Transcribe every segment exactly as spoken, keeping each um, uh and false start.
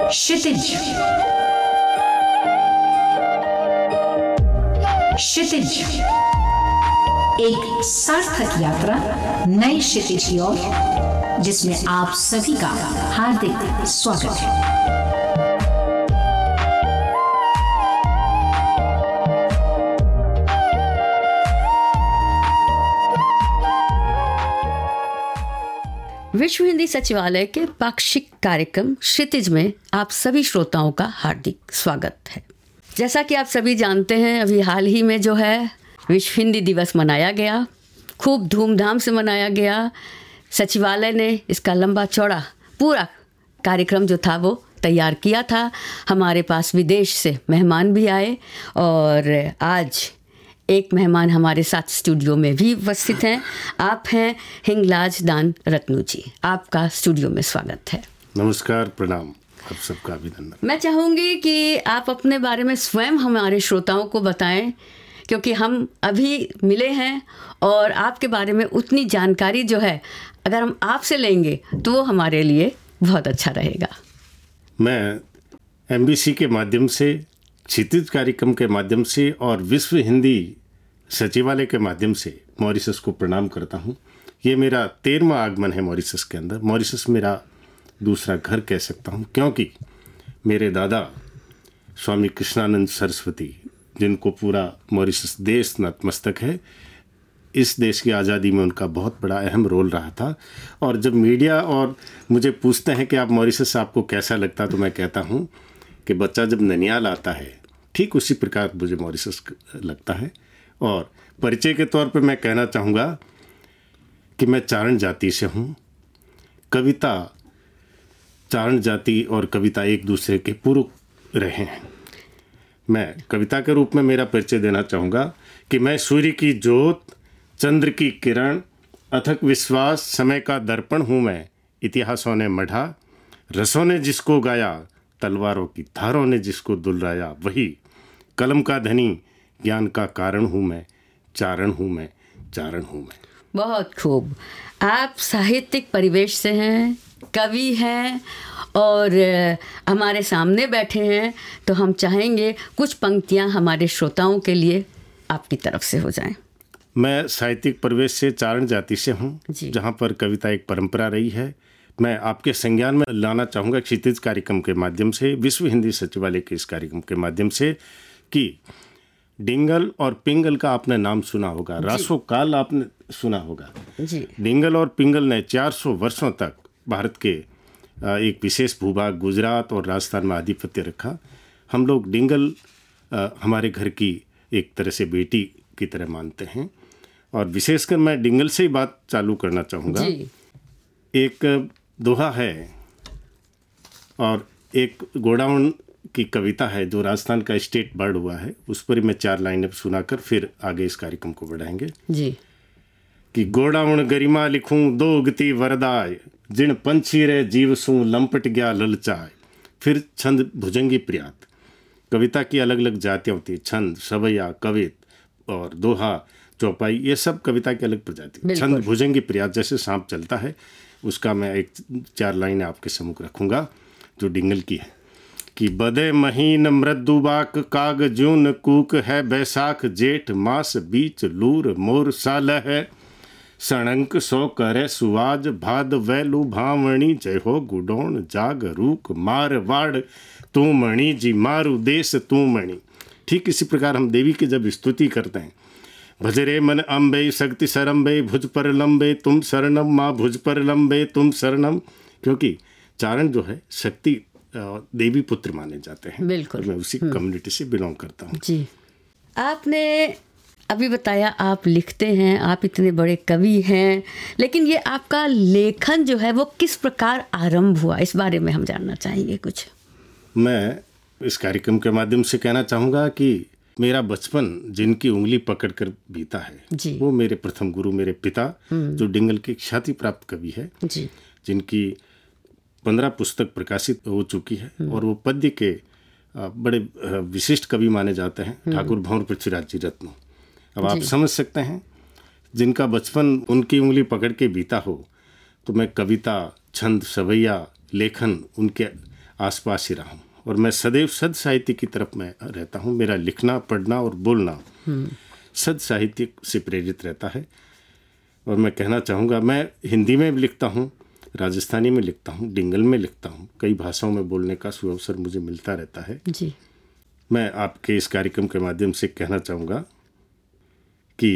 क्षितिज। क्षितिज एक सार्थक यात्रा नए क्षितिज की ओर, जिसमें आप सभी का हार्दिक स्वागत है। विश्व हिंदी सचिवालय के पाक्षिक कार्यक्रम क्षितिज में आप सभी श्रोताओं का हार्दिक स्वागत है। जैसा कि आप सभी जानते हैं, अभी हाल ही में जो है विश्व हिंदी दिवस मनाया गया, खूब धूमधाम से मनाया गया। सचिवालय ने इसका लंबा चौड़ा पूरा कार्यक्रम जो था वो तैयार किया था। हमारे पास विदेश से मेहमान भी आए और आज एक मेहमान हमारे साथ स्टूडियो में भी उपस्थित हैं। आप हैं हिंगलाज दान रत्नू जी, आपका स्टूडियो में स्वागत है। नमस्कार, प्रणाम, आप सबका अभिनंदन। मैं चाहूँगी कि आप अपने बारे में स्वयं हमारे श्रोताओं को बताएं, क्योंकि हम अभी मिले हैं और आपके बारे में उतनी जानकारी जो है अगर हम आपसे लेंगे तो वो हमारे लिए बहुत अच्छा रहेगा। मैं एम बी सी के माध्यम से, क्षितिज कार्यक्रम के माध्यम से और विश्व हिंदी सचिवालय के माध्यम से मॉरिशस को प्रणाम करता हूँ। ये मेरा तेरहवां आगमन है मॉरिशस के अंदर। मॉरिशस मेरा दूसरा घर कह सकता हूँ, क्योंकि मेरे दादा स्वामी कृष्णानंद सरस्वती, जिनको पूरा मॉरिशस देश नतमस्तक है, इस देश की आज़ादी में उनका बहुत बड़ा अहम रोल रहा था। और जब मीडिया और मुझे पूछते हैं कि आप मॉरिशस आपको कैसा लगता, तो मैं कहता हूँ कि बच्चा जब ननियाल आता है, ठीक उसी प्रकार मुझे मॉरिशस लगता है। और परिचय के तौर पे मैं कहना चाहूँगा कि मैं चारण जाति से हूँ। कविता, चारण जाति और कविता एक दूसरे के पूरक रहे हैं। मैं कविता के रूप में मेरा परिचय देना चाहूँगा कि मैं सूर्य की ज्योत, चंद्र की किरण, अथक विश्वास, समय का दर्पण हूँ मैं। इतिहासों ने मढ़ा, रसों ने जिसको गाया, तलवारों की धारों ने जिसको दुलराया, वही कलम का धनी, ज्ञान का कारण हूँ मैं। चारण हूँ मैं, चारण हूँ मैं। बहुत खूब। आप साहित्यिक परिवेश से हैं, कवि हैं और हमारे सामने बैठे हैं, तो हम चाहेंगे कुछ पंक्तियाँ हमारे श्रोताओं के लिए आपकी तरफ से हो जाएं। मैं साहित्यिक परिवेश से, चारण जाति से हूँ, जहाँ पर कविता एक परंपरा रही है। मैं आपके संज्ञान में लाना चाहूँगा क्षितिज कार्यक्रम के माध्यम से, विश्व हिंदी सचिवालय के इस कार्यक्रम के माध्यम से, कि डिंगल और पिंगल का आपने नाम सुना होगा, रासो काल आपने सुना होगा जी। डिंगल और पिंगल ने चार सौ वर्षों तक भारत के एक विशेष भूभाग गुजरात और राजस्थान में आधिपत्य रखा। हम लोग डिंगल हमारे घर की एक तरह से बेटी की तरह मानते हैं, और विशेषकर मैं डिंगल से ही बात चालू करना चाहूँगा। एक दोहा है और एक गोडाउन की कविता है जो राजस्थान का स्टेट बर्ड हुआ है, उस पर मैं चार लाइनें सुनाकर फिर आगे इस कार्यक्रम को बढ़ाएंगे जी। कि गोडाउन गरिमा लिखूं दो उगती वरदाय, जिन पंछी रे जीव सू लंपट गया ललचाए। फिर छंद भुजंगी प्रियात। कविता की अलग अलग जातियाँ होती है, छंद, सवैया, कवित और दोहा, चौपाई, ये सब कविता की अलग प्रजाति। छंद भुजंगी प्रियात, जैसे सांप चलता है, उसका मैं एक चार लाइनें आपके सम्मुख रखूँगा जो डिंगल की है कि बदे महीन मृदुबाक काग जून कूक है, बैसाख जेठ मास बीच लूर मोर साल है। सणंक सो करे सुवाज भाद वैलू भावणी, जय हो गुडोण जाग रूक मारवाड़ तू मणि जी मारू देश तू मणि। ठीक इसी प्रकार हम देवी की जब स्तुति करते हैं, भजरे मन अम्बे शक्ति सरम्बे भुज पर लंबे तुम शरणम, माँ भुज पर लंबे तुम शरणम, क्योंकि चारण जो है शक्ति देवी पुत्र माने जाते हैं। बिल्कुल, मैं उसी कम्युनिटी से बिलोंग करता हूँ जी। आपने अभी बताया आप लिखते हैं, आप इतने बड़े कवि हैं, लेकिन ये आपका लेखन जो है वो किस प्रकार आरंभ हुआ, इस बारे में हम जानना चाहेंगे कुछ। मैं इस कार्यक्रम के माध्यम से कहना चाहूँगा कि मेरा बचपन जिनकी उंगली पकड़ कर बीता है जी। वो मेरे प्रथम गुरु, मेरे पिता, जो डिंगल के ख्याति प्राप्त कवि है जी। जिनकी पंद्रह पुस्तक प्रकाशित हो चुकी है और वो पद्य के बड़े विशिष्ट कवि माने जाते हैं, ठाकुर भंवर पृथ्वीराज जी रत्नू। अब आप समझ सकते हैं, जिनका बचपन उनकी उंगली पकड़ के बीता हो, तो मैं कविता, छंद, सवैया, लेखन उनके आसपास ही रहा हूँ और मैं सदैव सद साहित्य की तरफ मैं रहता हूँ। मेरा लिखना, पढ़ना और बोलना सद साहित्य से प्रेरित रहता है। और मैं कहना चाहूँगा, मैं हिंदी में भी लिखता हूँ, राजस्थानी में लिखता हूँ, डिंगल में लिखता हूँ, कई भाषाओं में बोलने का सुअवसर मुझे मिलता रहता है जी। मैं आपके इस कार्यक्रम के माध्यम से कहना चाहूँगा कि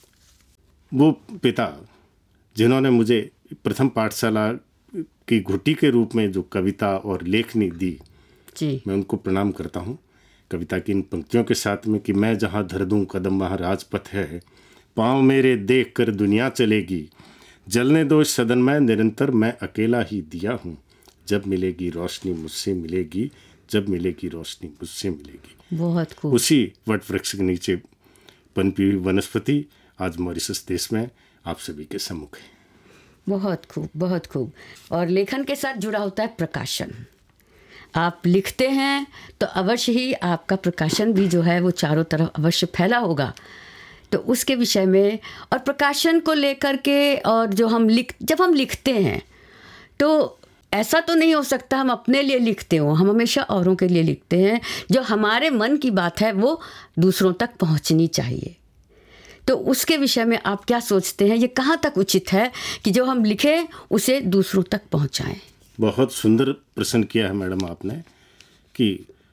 वो पिता जिन्होंने मुझे प्रथम पाठशाला की घुटी के रूप में जो कविता और लेखनी दी, जी। मैं उनको प्रणाम करता हूँ। कविता की इन पंक्तियों के साथ में कि मैं जहाँ धर दूँ कदम वहाँ राजपथ है, पाँव मेरे देख कर दुनिया चलेगी, जलने दो इस सदन में निरंतर मैं अकेला ही दिया हूँ, जब मिलेगी रोशनी मुझसे मिलेगी, जब मिलेगी रोशनी मुझसे मिलेगी। बहुत खूब। उसी वट वृक्ष के नीचे पनपी हुई वनस्पति आज मॉरिशस देश में आप सभी के सम्मुख है। बहुत खूब, बहुत खूब। और लेखन के साथ जुड़ा होता है प्रकाशन। आप लिखते हैं तो अवश्य ही आपका प्रकाशन भी जो है वो चारों तरफ अवश्य फैला होगा। तो उसके विषय में और प्रकाशन को लेकर के, और जो हम लिख जब हम लिखते हैं तो ऐसा तो नहीं हो सकता हम अपने लिए लिखते हो, हम हमेशा औरों के लिए लिखते हैं। जो हमारे मन की बात है वो दूसरों तक पहुंचनी चाहिए। तो उसके विषय में आप क्या सोचते हैं, ये कहाँ तक उचित है कि जो हम लिखें उसे दूसरों तक पहुंचाएं? बहुत सुंदर प्रश्न किया है मैडम आपने कि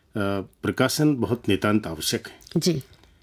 प्रकाशन बहुत नितांत आवश्यक है। जी।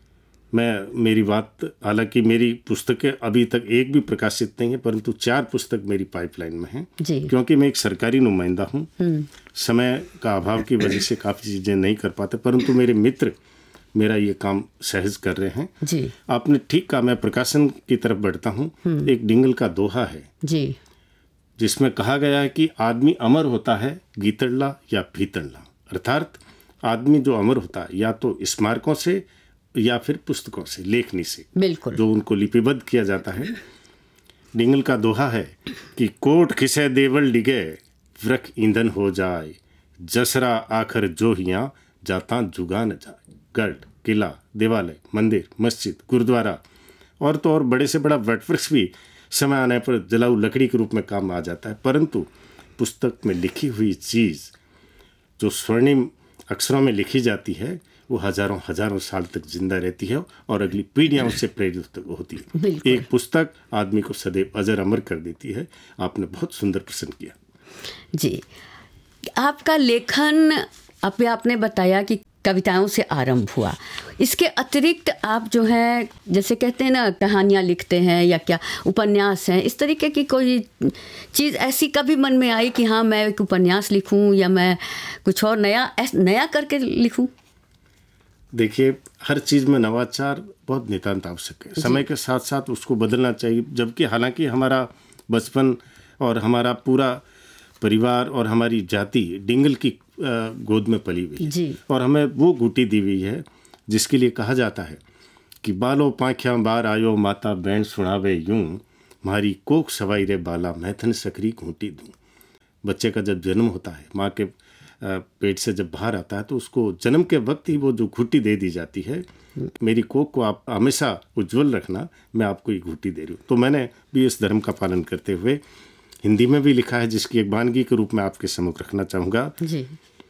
मैं मेरी बात, हालांकि मेरी पुस्तकें अभी तक एक भी प्रकाशित नहीं है, परंतु चार पुस्तक मेरी पाइपलाइन में हैं, क्योंकि मैं एक सरकारी नुमाइंदा हूँ। समय का अभाव की वजह से काफ़ी चीज़ें नहीं कर पाते, परंतु मेरे मित्र मेरा ये काम सहज कर रहे हैं। जी। आपने ठीक कहा, मैं प्रकाशन की तरफ बढ़ता हूँ। एक डिंगल का दोहा है जी, जिसमें कहा गया है कि आदमी अमर होता है गीतड़ला या भीतड़ला, अर्थात आदमी जो अमर होता है या तो स्मारकों से या फिर पुस्तकों से, लेखनी से, बिल्कुल, जो उनको लिपिबद्ध किया जाता है। डिंगल का दोहा है कि कोट खिसे देवल डिगे वृख ईंधन हो जाए, जसरा आखर जो हिया जाता जुगा न जाए। गढ़, किला, देवालय, मंदिर, मस्जिद, गुरुद्वारा और तो और बड़े से बड़ा वटवृक्ष भी समय आने पर जलाऊ लकड़ी के रूप में काम आ जाता है, परंतु पुस्तक में लिखी हुई चीज़ जो स्वर्णिम अक्षरों में लिखी जाती है वो हजारों हजारों साल तक जिंदा रहती है और अगली पीढ़ियां उससे प्रेरित होती है। एक पुस्तक आदमी को सदैव अजर अमर कर देती है। आपने बहुत सुंदर प्रश्न किया। जी, आपका लेखन अभी आपने बताया कि कविताओं से आरंभ हुआ, इसके अतिरिक्त आप जो है जैसे कहते हैं ना कहानियाँ लिखते हैं या क्या उपन्यास हैं, इस तरीके की कोई चीज़ ऐसी कभी मन में आई कि हाँ मैं एक उपन्यास लिखूं या मैं कुछ और नया नया करके लिखूं? देखिए, हर चीज़ में नवाचार बहुत नितांत आवश्यक है। समय के साथ साथ उसको बदलना चाहिए, जबकि हालांकि हमारा बचपन और हमारा पूरा परिवार और हमारी जाति डिंगल की गोद में पली हुई है और हमें वो घूटी दी हुई है जिसके लिए कहा जाता है कि बालो पाँख्या बार आयो माता बैंड सुनावे यूं, मारी कोख सवाई रे बाला मैं थन सकरी घूटी दूं। बच्चे का जब जन्म होता है, माँ के पेट से जब बाहर आता है तो उसको जन्म के वक्त ही वो जो घूटी दे दी जाती है, मेरी कोख को आप हमेशा उज्जवल रखना, मैं आपको ये घूटी दे रही हूँ। तो मैंने भी इस धर्म का पालन करते हुए हिंदी में भी लिखा है, जिसकी एक वानगी के रूप में आपके सम्मुख रखना चाहूँगा। जी।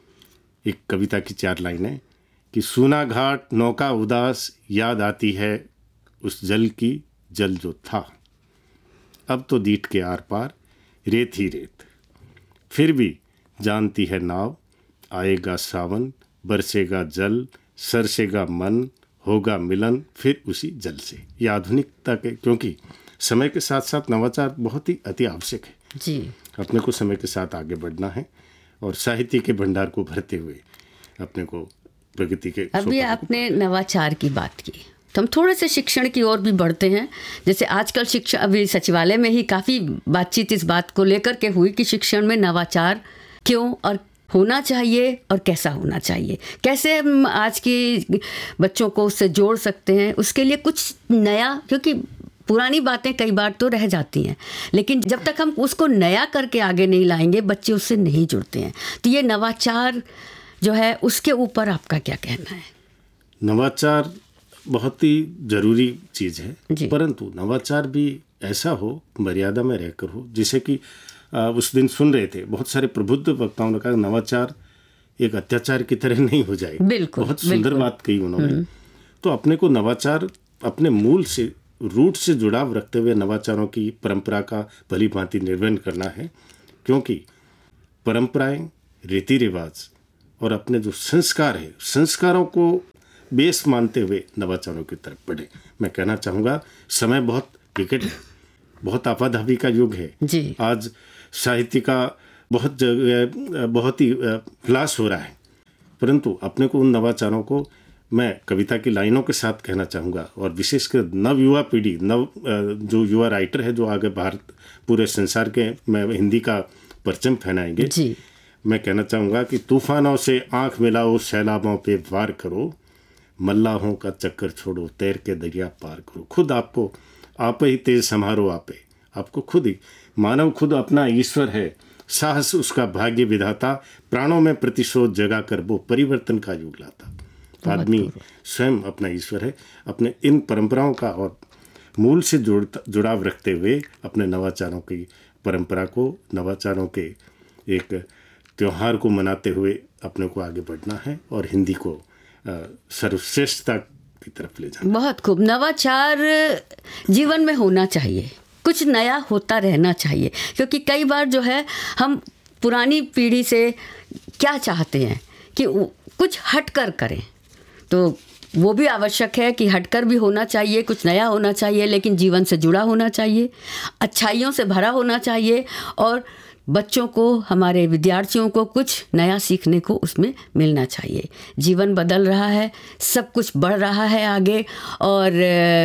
एक कविता की चार लाइनें कि सूना घाट नौका उदास याद आती है उस जल की जल जो था, अब तो दीठ के आर पार रेत ही रेत, फिर भी जानती है नाव, आएगा सावन बरसेगा जल, सरसेगा मन होगा मिलन फिर उसी जल से। ये आधुनिकता के, क्योंकि समय के साथ साथ नवाचार बहुत ही अति आवश्यक है जी। अपने को समय के साथ आगे बढ़ना है और साहित्य के भंडार को भरते हुए अपने को प्रगति के। अभी आपने नवाचार की बात की तो हम थोड़े से शिक्षण की ओर भी बढ़ते हैं। जैसे आजकल शिक्षण, अभी सचिवालय में ही काफ़ी बातचीत इस बात को लेकर के हुई कि शिक्षण में नवाचार क्यों और होना चाहिए और कैसा होना चाहिए, कैसे हम आज के बच्चों को उससे जोड़ सकते हैं, उसके लिए कुछ नया, क्योंकि पुरानी बातें कई बार तो रह जाती हैं, लेकिन जब तक हम उसको नया करके आगे नहीं लाएंगे बच्चे उससे नहीं जुड़ते हैं। तो ये नवाचार जो है उसके ऊपर आपका क्या कहना है? नवाचार बहुत ही ज़रूरी चीज़ है, परंतु नवाचार भी ऐसा हो, मर्यादा में रहकर हो, जिसे कि उस दिन सुन रहे थे, बहुत सारे प्रबुद्ध वक्ताओं ने कहा नवाचार एक अत्याचार की तरह नहीं हो जाए। बिल्कुल, बहुत सुंदर बात कही उन्होंने। तो अपने को नवाचार अपने मूल से, रूट से जुड़ाव रखते हुए नवाचारों की परंपरा का भली भांति निर्वहन करना है, क्योंकि परंपराएं, रीति रिवाज और अपने जो संस्कार है, संस्कारों को बेस मानते हुए नवाचारों की तरफ बढ़े। मैं कहना चाहूँगा समय बहुत विकट है, बहुत आपाधापी का युग है जी। आज साहित्य का बहुत जगह बहुत ही विलास हो रहा है, परंतु अपने को उन नवाचारों को मैं कविता की लाइनों के साथ कहना चाहूँगा, और विशेषकर नव युवा पीढ़ी, नव जो युवा राइटर है जो आगे भारत पूरे संसार के में हिंदी का परचम फहराएंगे जी। मैं कहना चाहूँगा कि तूफानों से आंख मिलाओ, सैलाबों पे वार करो, मल्लाहों का चक्कर छोड़ो, तैर के दरिया पार करो। खुद आपको आप ही तेज संभारो, आपे आपको खुद ही, मानव खुद अपना ईश्वर है, साहस उसका भाग्य विधाता, प्राणों में प्रतिशोध जगा कर वो परिवर्तन का युग लाता। आदमी स्वयं अपना ईश्वर है। अपने इन परंपराओं का और मूल से जुड़ जुड़ाव रखते हुए अपने नवाचारों की परंपरा को, नवाचारों के एक त्यौहार को मनाते हुए अपने को आगे बढ़ना है और हिंदी को सर्वश्रेष्ठता की तरफ ले जाना। बहुत खूब। नवाचार जीवन में होना चाहिए, कुछ नया होता रहना चाहिए, क्योंकि कई बार जो है हम पुरानी पीढ़ी से क्या चाहते हैं कि कुछ हटकर करें, तो वो भी आवश्यक है कि हटकर भी होना चाहिए, कुछ नया होना चाहिए, लेकिन जीवन से जुड़ा होना चाहिए, अच्छाइयों से भरा होना चाहिए, और बच्चों को, हमारे विद्यार्थियों को कुछ नया सीखने को उसमें मिलना चाहिए। जीवन बदल रहा है, सब कुछ बढ़ रहा है आगे, और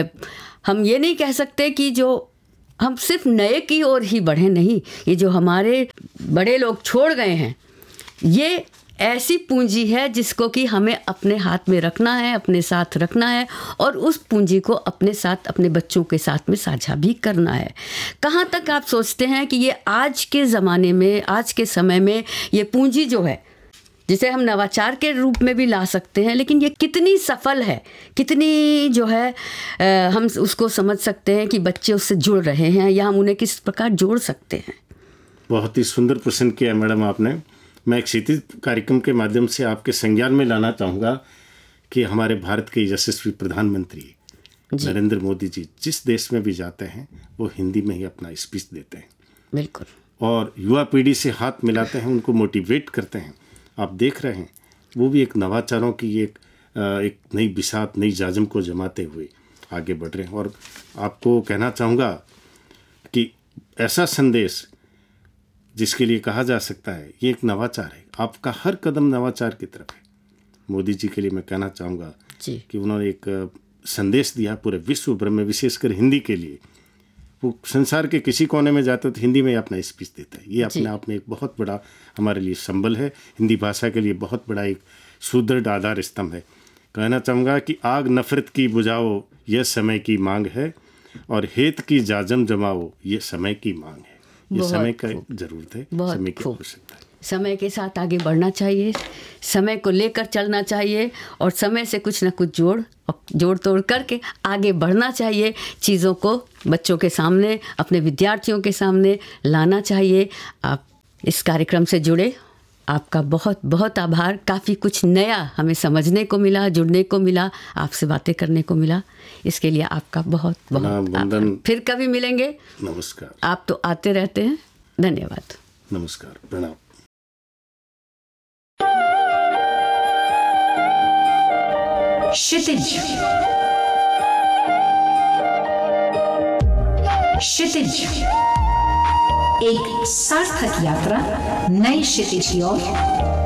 हम ये नहीं कह सकते कि जो हम सिर्फ नए की ओर ही बढ़े, नहीं, ये जो हमारे बड़े लोग छोड़ गए हैं, ये ऐसी पूंजी है जिसको कि हमें अपने हाथ में रखना है, अपने साथ रखना है, और उस पूंजी को अपने साथ, अपने बच्चों के साथ में साझा भी करना है। कहाँ तक आप सोचते हैं कि ये आज के ज़माने में, आज के समय में ये पूंजी जो है, जिसे हम नवाचार के रूप में भी ला सकते हैं, लेकिन ये कितनी सफल है, कितनी जो है आ, हम उसको समझ सकते हैं कि बच्चे उससे जुड़ रहे हैं, या हम उन्हें किस प्रकार जोड़ सकते हैं? बहुत ही सुंदर प्रश्न किया मैडम आपने। मैं एक क्षितिज कार्यक्रम के माध्यम से आपके संज्ञान में लाना चाहूँगा कि हमारे भारत के यशस्वी प्रधानमंत्री नरेंद्र मोदी जी जिस देश में भी जाते हैं वो हिंदी में ही अपना स्पीच देते हैं। बिल्कुल। और युवा पीढ़ी से हाथ मिलाते हैं, उनको मोटिवेट करते हैं। आप देख रहे हैं वो भी एक नवाचारों की एक एक नई बिसात, नई जाजम को जमाते हुए आगे बढ़ रहे हैं। और आपको कहना चाहूँगा कि ऐसा संदेश जिसके लिए कहा जा सकता है ये एक नवाचार है, आपका हर कदम नवाचार की तरफ है। मोदी जी के लिए मैं कहना चाहूँगा कि उन्होंने एक संदेश दिया पूरे विश्व भर में, विशेषकर हिंदी के लिए। वो संसार के किसी कोने में जाते तो हिंदी में अपना स्पीच देता है। ये अपने आप में एक बहुत बड़ा हमारे लिए संबल है, हिंदी भाषा के लिए बहुत बड़ा एक सुदृढ़ आधार स्तंभ है। कहना चाहूँगा कि आग नफरत की बुझाओ, यह समय की मांग है, और हेत की जाजम जमाओ, ये समय की मांग है। ये समय का जरूरत है, समय की आवश्यकता है। समय के साथ आगे बढ़ना चाहिए, समय को लेकर चलना चाहिए, और समय से कुछ ना कुछ जोड़ जोड़ तोड़ करके आगे बढ़ना चाहिए। चीज़ों को बच्चों के सामने, अपने विद्यार्थियों के सामने लाना चाहिए। आप इस कार्यक्रम से जुड़े, आपका बहुत बहुत आभार। काफ़ी कुछ नया हमें समझने को मिला, जुड़ने को मिला, आपसे बातें करने को मिला। इसके लिए आपका बहुत बहुत आभार। फिर कभी मिलेंगे। नमस्कार। आप तो आते रहते हैं। धन्यवाद। नमस्कार, प्रणाम। क्षितिज क्षितिज एक सार्थक यात्रा नई क्षितिज की ओर।